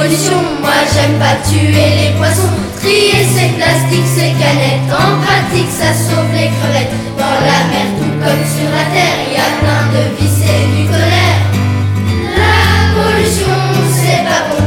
pollution. Moi j'aime pas tuer les poissons, trier ces plastiques, ces canettes. En pratique ça sauve les crevettes. Dans la mer tout comme sur la terre, y a plein de vices et du tonnerre. La pollution c'est pas bon,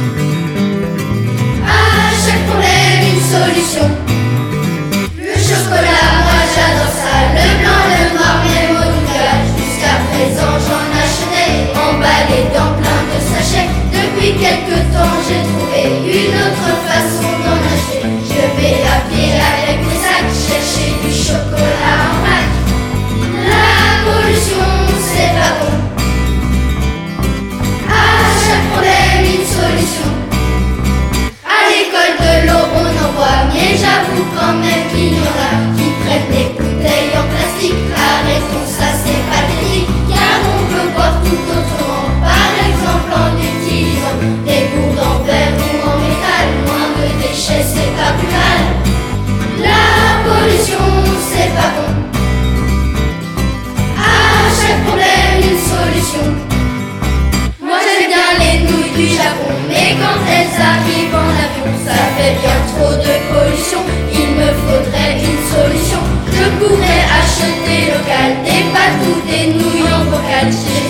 à chaque problème une solution. Le chocolat moi j'adore ça, le blanc, le noir, même au nougat. Jusqu'à présent j'en achetais, emballé dans plein de sachets. Depuis quelque temps j'ai trouvé une autre façon d'en acheter. Je vais à pied avec mes sacs, chercher du chocolat en vrac. La pollution c'est pas bon, à chaque problème une solution. À l'école de l'eau on en voit, mais j'avoue quand même qu'il y en a qui prennent des bouteilles en plastique. Arrêtons ça c'est pathétique, car on peut boire tout autrement. Par exemple en utilisant des gourdes en verre ou en métal. Moins de déchets c'est pas plus mal. La pollution c'est pas bon, à chaque problème une solution. Moi j'aime bien les nouilles du Japon, mais quand elles arrivent en avion, ça fait bien trop de pollution. Il me faudrait une solution. Je pourrais acheter local des pâtes ou des nouilles en bocal.